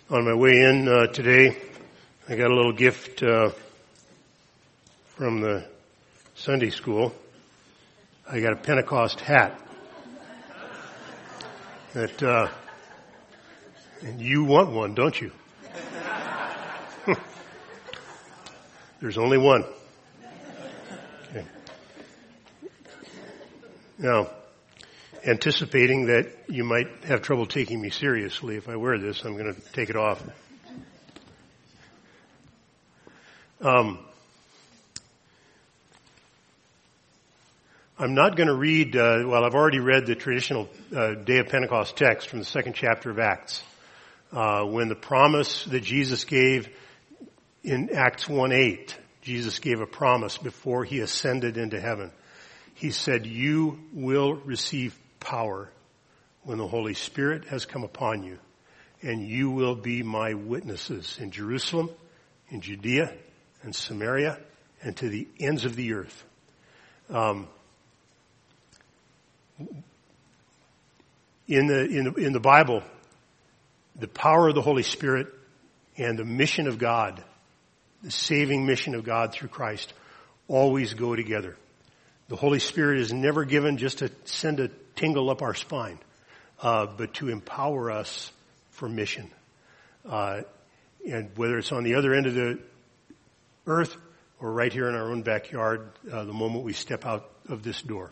On my way in today, I got a little gift from the Sunday school. I got a Pentecost hat. That and you want one, don't you? There's only one. Okay. Now, anticipating that you might have trouble taking me seriously if I wear this, I'm going to take it off. I'm not going to read, I've already read the traditional Day of Pentecost text from the second chapter of Acts, when the promise that Jesus gave in Acts 1:8, Jesus gave a promise before he ascended into heaven. He said, "You will receive power when the Holy Spirit has come upon you, and you will be my witnesses in Jerusalem, in Judea, and Samaria, and to the ends of the earth." In the Bible, the power of the Holy Spirit and the mission of God, the saving mission of God through Christ, always go together. The Holy Spirit is never given just to send a tingle up our spine, but to empower us for mission. And whether it's on the other end of the earth or right here in our own backyard, the moment we step out of this door.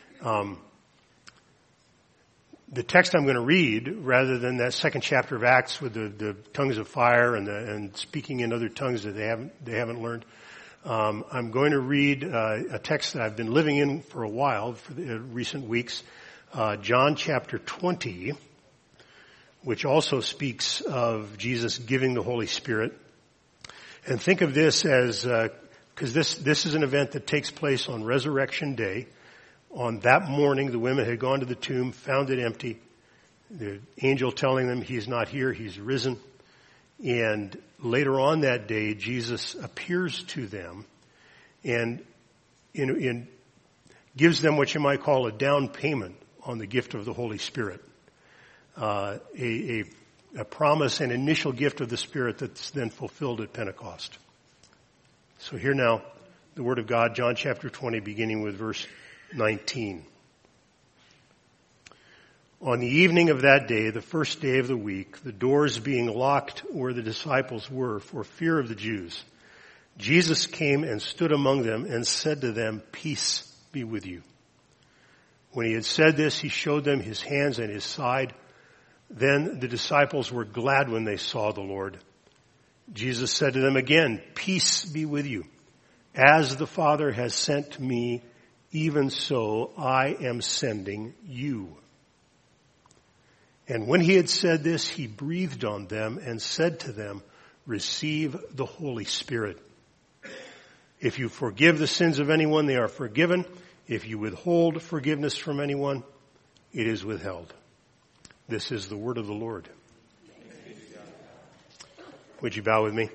The text I'm going to read, rather than that second chapter of Acts with the tongues of fire and speaking in other tongues that they haven't learned, I'm going to read a text that I've been living in for a while, for the recent weeks, John chapter 20, which also speaks of Jesus giving the Holy Spirit. And think of this as, because this is an event that takes place on Resurrection Day. On that morning, the women had gone to the tomb, found it empty. The angel telling them he's not here, he's risen. And later on that day, Jesus appears to them and gives them what you might call a down payment on the gift of the Holy Spirit. A promise, an initial gift of the Spirit that's then fulfilled at Pentecost. So here now, the Word of God, John chapter 20, beginning with verse 19. On the evening of that day, the first day of the week, the doors being locked where the disciples were for fear of the Jews, Jesus came and stood among them and said to them, "Peace be with you." When he had said this, he showed them his hands and his side. Then the disciples were glad when they saw the Lord. Jesus said to them again, "Peace be with you. As the Father has sent me, even so I am sending you." And when he had said this, he breathed on them and said to them, "Receive the Holy Spirit. If you forgive the sins of anyone, they are forgiven. If you withhold forgiveness from anyone, it is withheld." This is the word of the Lord. Would you bow with me?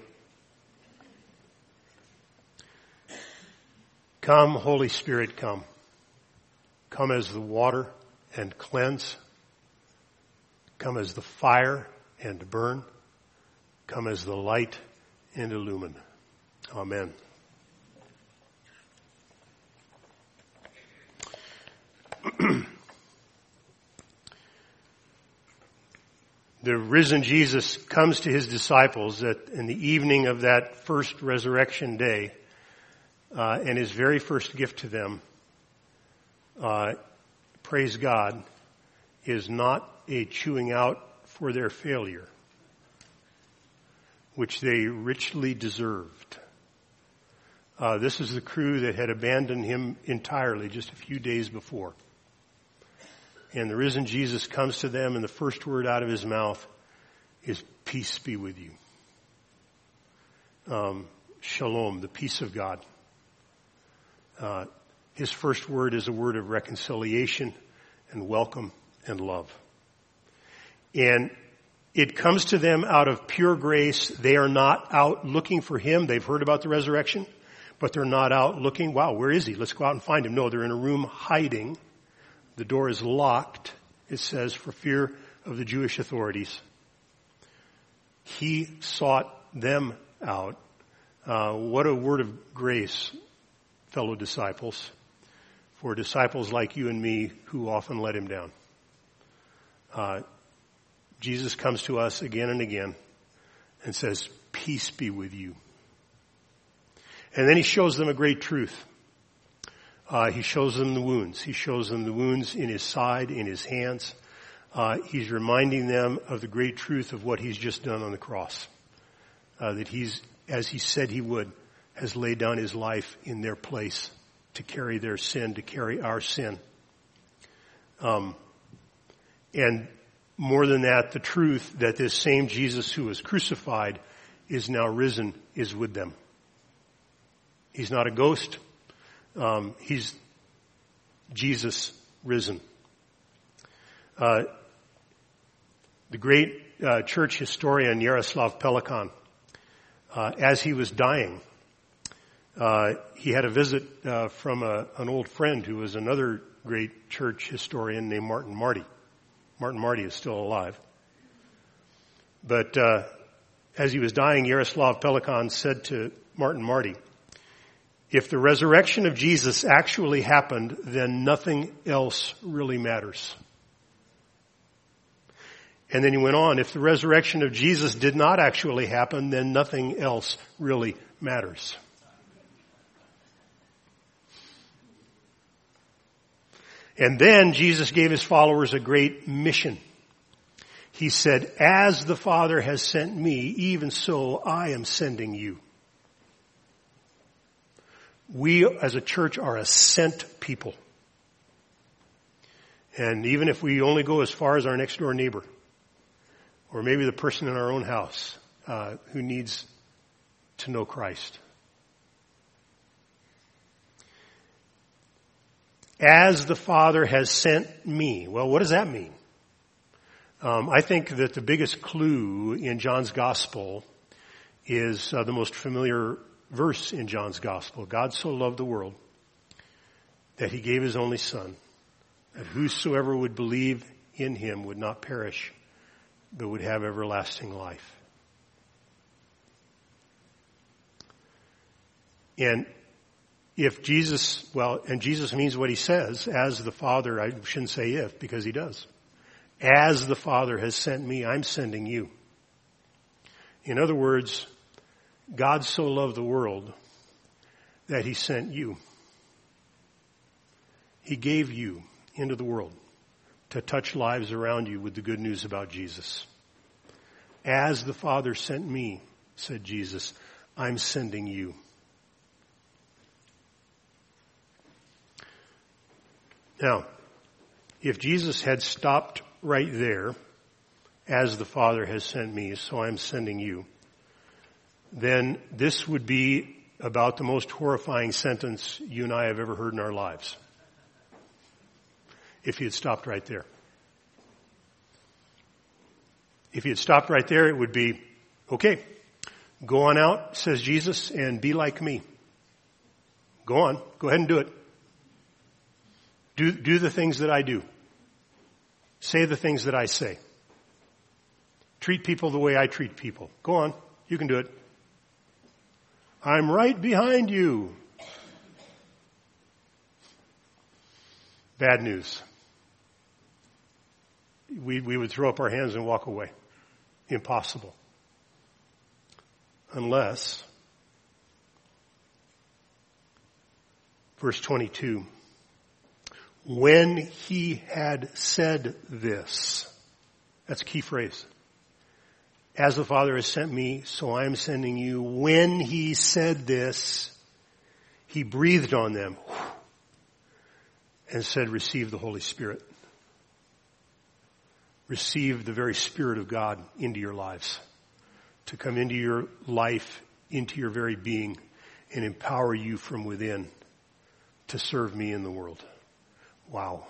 Come, Holy Spirit, come. Come as the water and cleanse. Come as the fire and burn. Come as the light and illumine. Amen. The risen Jesus comes to his disciples in the evening of that first resurrection day, and his very first gift to them, praise God, is not a chewing out for their failure, which they richly deserved. This is the crew that had abandoned him entirely just a few days before. And the risen Jesus comes to them, and the first word out of his mouth is, "Peace be with you." Shalom, the peace of God. His first word is a word of reconciliation and welcome and love. And it comes to them out of pure grace. They are not out looking for him. They've heard about the resurrection, but they're not out looking, wow, where is he? Let's go out and find him. No, they're in a room hiding. The door is locked, it says, for fear of the Jewish authorities. He sought them out. What a word of grace, fellow disciples, for disciples like you and me who often let him down. Jesus comes to us again and again and says, peace be with you. And then he shows them a great truth. He shows them the wounds. He shows them the wounds in his side, in his hands. He's reminding them of the great truth of what he's just done on the cross. That he's, as he said he would, has laid down his life in their place to carry their sin, to carry our sin. And more than that, the truth that this same Jesus who was crucified is now risen is with them. He's not a ghost. He's Jesus risen. The great church historian Yaroslav Pelikan, as he was dying, he had a visit from an old friend who was another great church historian named Martin Marty. Martin Marty is still alive. But as he was dying, Yaroslav Pelikan said to Martin Marty, if the resurrection of Jesus actually happened, then nothing else really matters. And then he went on, if the resurrection of Jesus did not actually happen, then nothing else really matters. And then Jesus gave his followers a great mission. He said, as the Father has sent me, even so I am sending you. We as a church are a sent people. And even if we only go as far as our next door neighbor, or maybe the person in our own house who needs to know Christ. As the Father has sent me. Well, what does that mean? I think that the biggest clue in John's Gospel is the most familiar verse in John's Gospel. God so loved the world that he gave his only Son, that whosoever would believe in him would not perish, but would have everlasting life. And if Jesus, and Jesus means what he says, as the Father, I shouldn't say if, because he does. As the Father has sent me, I'm sending you. In other words, God so loved the world that he sent you. He gave you into the world to touch lives around you with the good news about Jesus. As the Father sent me, said Jesus, I'm sending you. Now, if Jesus had stopped right there, as the Father has sent me, so I'm sending you, then this would be about the most horrifying sentence you and I have ever heard in our lives. If he had stopped right there. If he had stopped right there, it would be, okay, go on out, says Jesus, and be like me. Go on, go ahead and do it. Do the things that I do. Say the things that I say. Treat people the way I treat people. Go on, you can do it. I'm right behind you. Bad news. We would throw up our hands and walk away. Impossible. Unless, verse 22, when he had said this, that's a key phrase. As the Father has sent me, so I am sending you. When he said this, he breathed on them and said, receive the Holy Spirit. Receive the very Spirit of God into your lives, to come into your life, into your very being, and empower you from within to serve me in the world. Wow.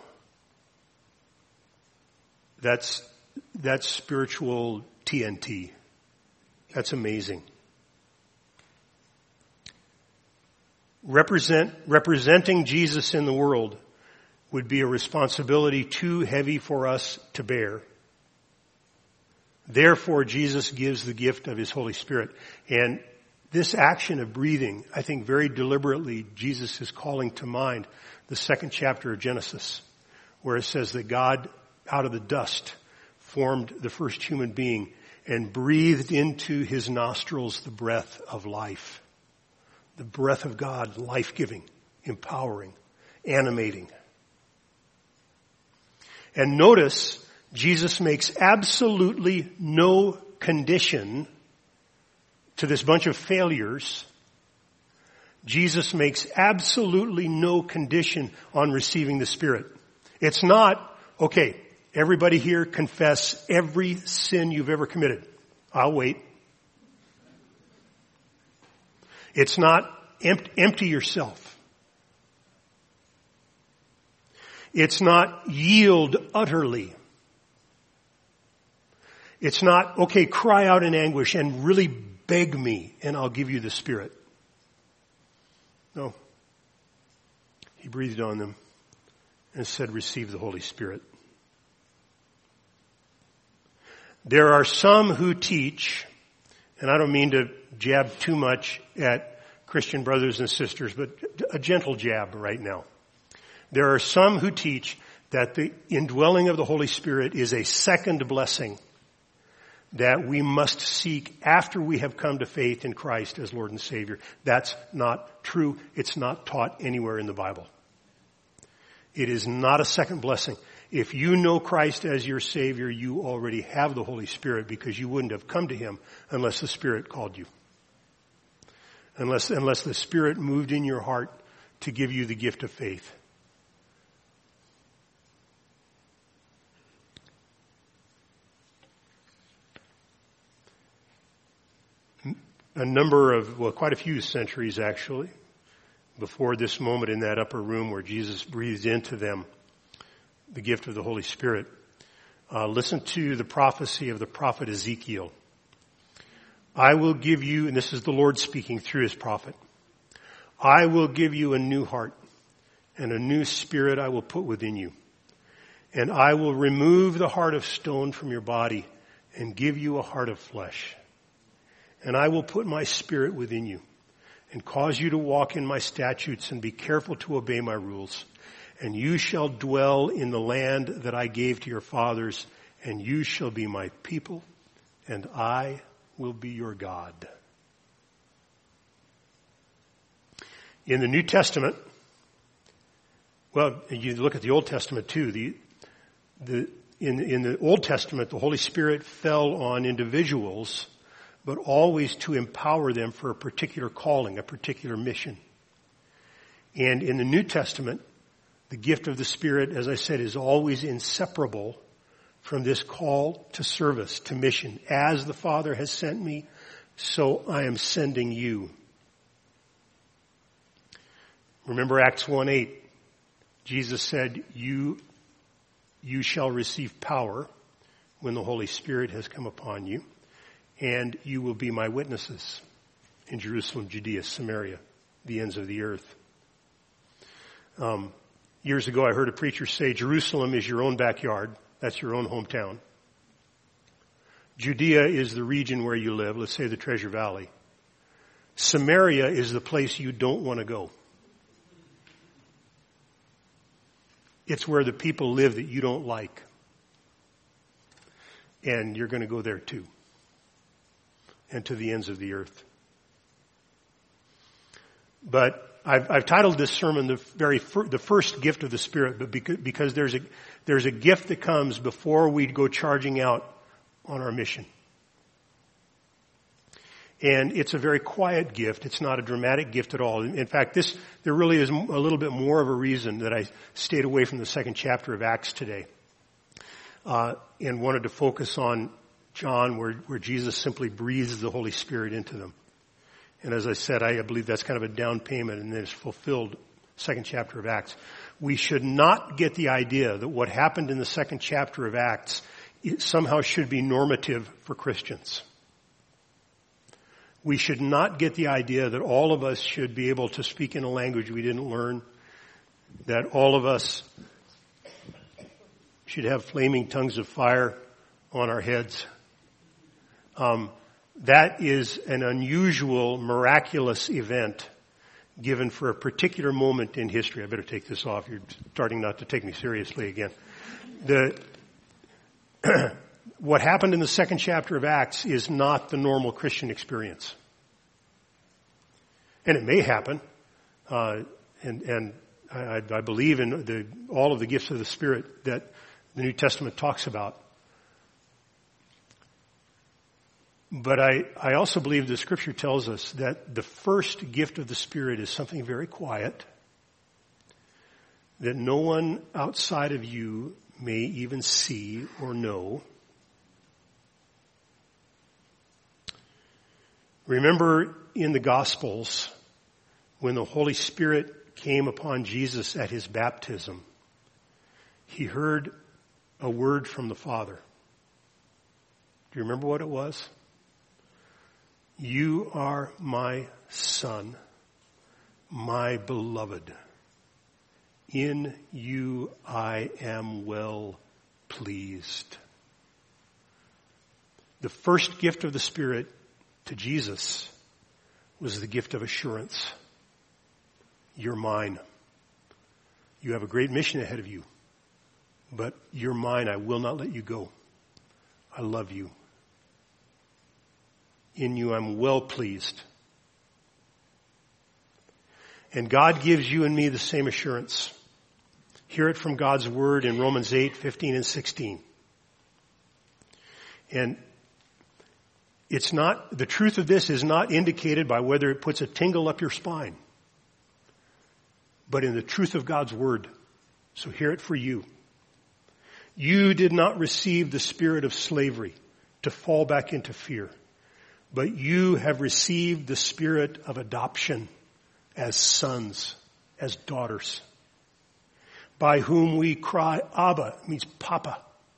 That's spiritual TNT. That's amazing. Representing Jesus in the world would be a responsibility too heavy for us to bear. Therefore, Jesus gives the gift of his Holy Spirit. And this action of breathing, I think very deliberately, Jesus is calling to mind the second chapter of Genesis, where it says that God, out of the dust, formed the first human being and breathed into his nostrils the breath of life. The breath of God, life-giving, empowering, animating. And notice, Jesus makes absolutely no condition to this bunch of failures. Jesus makes absolutely no condition on receiving the Spirit. It's not, okay, everybody here confess every sin you've ever committed. I'll wait. It's not empty yourself. It's not yield utterly. It's not, okay, cry out in anguish and really beg me and I'll give you the Spirit. No. He breathed on them and said, receive the Holy Spirit. There are some who teach, and I don't mean to jab too much at Christian brothers and sisters, but a gentle jab right now. There are some who teach that the indwelling of the Holy Spirit is a second blessing that we must seek after we have come to faith in Christ as Lord and Savior. That's not true. It's not taught anywhere in the Bible. It is not a second blessing. If you know Christ as your Savior, you already have the Holy Spirit because you wouldn't have come to Him unless the Spirit called you. Unless the Spirit moved in your heart to give you the gift of faith. Quite a few centuries actually, before this moment in that upper room where Jesus breathed into them the gift of the Holy Spirit. Listen to the prophecy of the prophet Ezekiel. I will give you, and this is the Lord speaking through his prophet, I will give you a new heart, and a new spirit I will put within you. And I will remove the heart of stone from your body and give you a heart of flesh. And I will put my spirit within you and cause you to walk in my statutes and be careful to obey my rules. And you shall dwell in the land that I gave to your fathers, and you shall be my people, and I will be your God. In the New Testament, well, you look at the Old Testament too. In the Old Testament, the Holy Spirit fell on individuals, but always to empower them for a particular calling, a particular mission. And in the New Testament, the gift of the Spirit, as I said, is always inseparable from this call to service, to mission. As the Father has sent me, so I am sending you. Remember Acts 1:8. Jesus said, you shall receive power when the Holy Spirit has come upon you, and you will be my witnesses in Jerusalem, Judea, Samaria, the ends of the earth. Years ago, I heard a preacher say, Jerusalem is your own backyard. That's your own hometown. Judea is the region where you live. Let's say the Treasure Valley. Samaria is the place you don't want to go. It's where the people live that you don't like. And you're going to go there too. And to the ends of the earth. But I've titled this sermon the first gift of the Spirit, but because there's a gift that comes before we go charging out on our mission. And it's a very quiet gift. It's not a dramatic gift at all. In fact, there really is a little bit more of a reason that I stayed away from the second chapter of Acts today, and wanted to focus on John, where Jesus simply breathes the Holy Spirit into them. And as I said, I believe that's kind of a down payment, and then it's fulfilled, second chapter of Acts. We should not get the idea that what happened in the second chapter of Acts somehow should be normative for Christians. We should not get the idea that all of us should be able to speak in a language we didn't learn, that all of us should have flaming tongues of fire on our heads, That is an unusual, miraculous event given for a particular moment in history. I better take this off. You're starting not to take me seriously again. What happened in the second chapter of Acts is not the normal Christian experience. And it may happen. And I believe in all of the gifts of the Spirit that the New Testament talks about. But I also believe the Scripture tells us that the first gift of the Spirit is something very quiet, that no one outside of you may even see or know. Remember in the Gospels, when the Holy Spirit came upon Jesus at his baptism, he heard a word from the Father. Do you remember what it was? You are my Son, my beloved. In you I am well pleased. The first gift of the Spirit to Jesus was the gift of assurance. You're mine. You have a great mission ahead of you, but you're mine. I will not let you go. I love you. In you I'm well pleased. And God gives you and me the same assurance. Hear it from God's word in Romans 8:15 and 16. And the truth of this is not indicated by whether it puts a tingle up your spine, but in the truth of God's word. So hear it for you. You did not receive the spirit of slavery to fall back into fear, but you have received the spirit of adoption as sons, as daughters, by whom we cry, Abba, means Papa,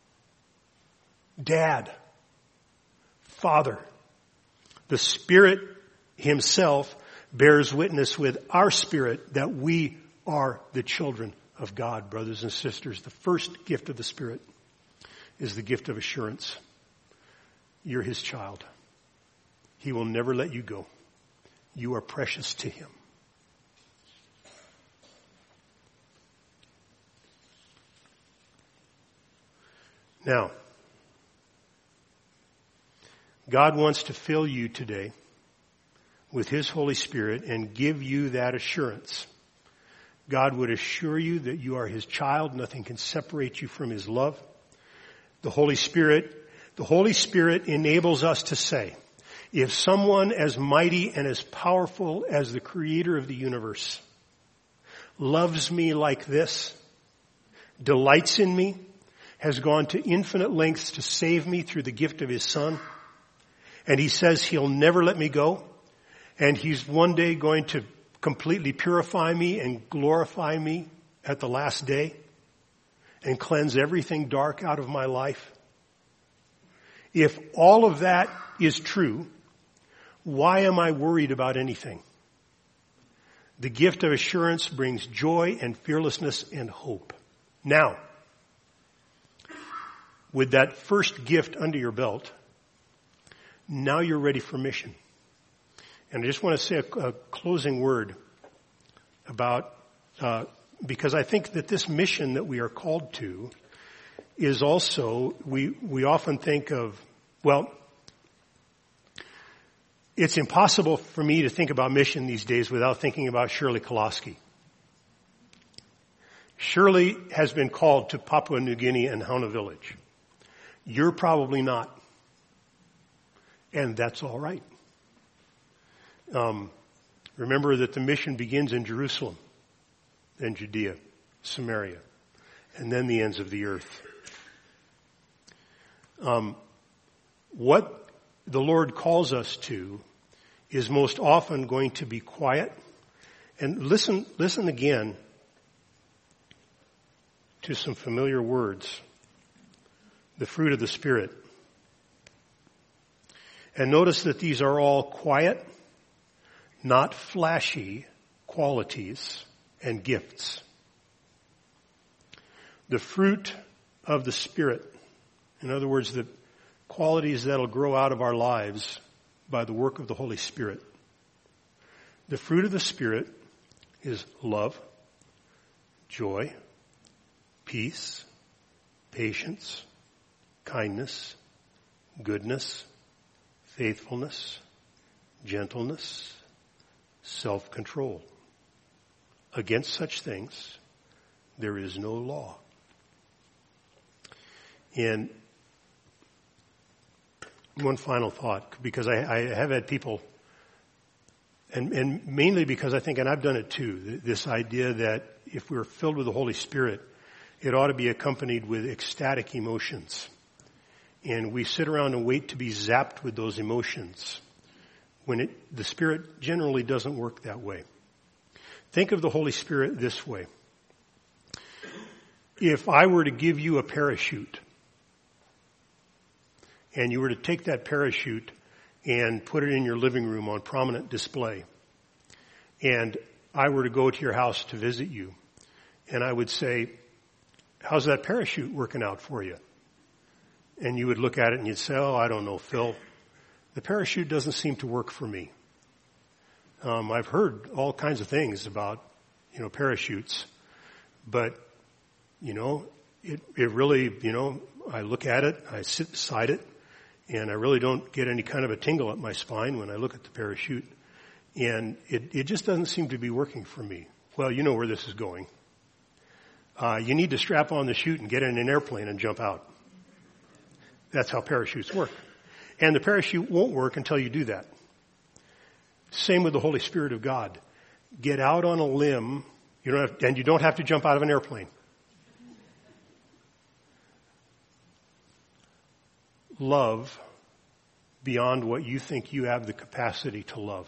Dad, Father. The Spirit himself bears witness with our spirit that we are the children of God, brothers and sisters. The first gift of the Spirit is the gift of assurance. You're his child. He will never let you go. You are precious to him. Now, God wants to fill you today with his Holy Spirit and give you that assurance. God would assure you that you are his child. Nothing can separate you from his love. The Holy Spirit enables us to say, if someone as mighty and as powerful as the creator of the universe loves me like this, delights in me, has gone to infinite lengths to save me through the gift of his Son, and he says he'll never let me go, and he's one day going to completely purify me and glorify me at the last day and cleanse everything dark out of my life. If all of that is true, why am I worried about anything? The gift of assurance brings joy and fearlessness and hope. Now, with that first gift under your belt, now you're ready for mission. And I just want to say a closing word about, because I think that this mission that we are called to is also, we often think of, well, it's impossible for me to think about mission these days without thinking about Shirley Koloski. Shirley has been called to Papua New Guinea and Hauna Village. You're probably not. And that's all right. Remember that the mission begins in Jerusalem, then Judea, Samaria, and then the ends of the earth. What the Lord calls us to is most often going to be quiet. And listen again to some familiar words. The fruit of the Spirit. And notice that these are all quiet, not flashy qualities and gifts. The fruit of the Spirit, in other words, the qualities that'll grow out of our lives by the work of the Holy Spirit. The fruit of the Spirit is love, joy, peace, patience, kindness, goodness, faithfulness, gentleness, self-control. Against such things, there is no law. And one final thought, because I have had people, and mainly because I think, and I've done it too, this idea that if we're filled with the Holy Spirit, it ought to be accompanied with ecstatic emotions. And we sit around and wait to be zapped with those emotions when the Spirit generally doesn't work that way. Think of the Holy Spirit this way. If I were to give you a parachute, and you were to take that parachute and put it in your living room on prominent display, and I were to go to your house to visit you, and I would say, how's that parachute working out for you? And you would look at it and you'd say, oh, I don't know, Phil. The parachute doesn't seem to work for me. I've heard all kinds of things about, parachutes, but, it really, I look at it, I sit beside it, and I really don't get any kind of a tingle up my spine when I look at the parachute. And it just doesn't seem to be working for me. Well, you know where this is going. You need to strap on the chute and get in an airplane and jump out. That's how parachutes work. And the parachute won't work until you do that. Same with the Holy Spirit of God. Get out on a limb, and you don't have to jump out of an airplane. Love beyond what you think you have the capacity to love.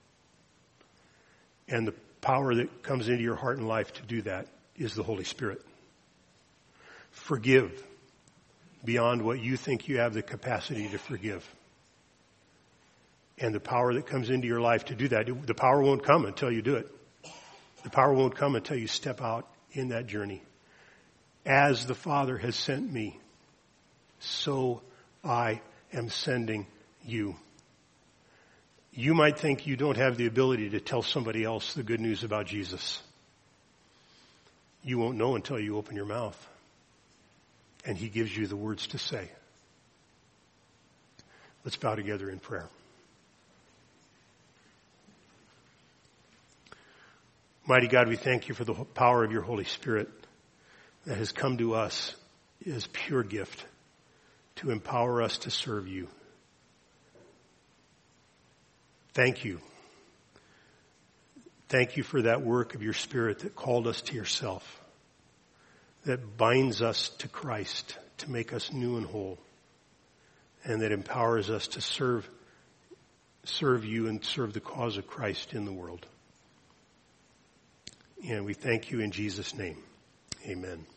And the power that comes into your heart and life to do that is the Holy Spirit. Forgive beyond what you think you have the capacity to forgive. And the power that comes into your life to do that, the power won't come until you do it. The power won't come until you step out in that journey. As the Father has sent me, so I am sending you. You might think you don't have the ability to tell somebody else the good news about Jesus. You won't know until you open your mouth and He gives you the words to say. Let's bow together in prayer. Mighty God, we thank you for the power of your Holy Spirit that has come to us as pure gift to empower us to serve you. Thank you. Thank you for that work of your Spirit that called us to yourself, that binds us to Christ to make us new and whole, and that empowers us to serve you and serve the cause of Christ in the world. And we thank you in Jesus' name. Amen.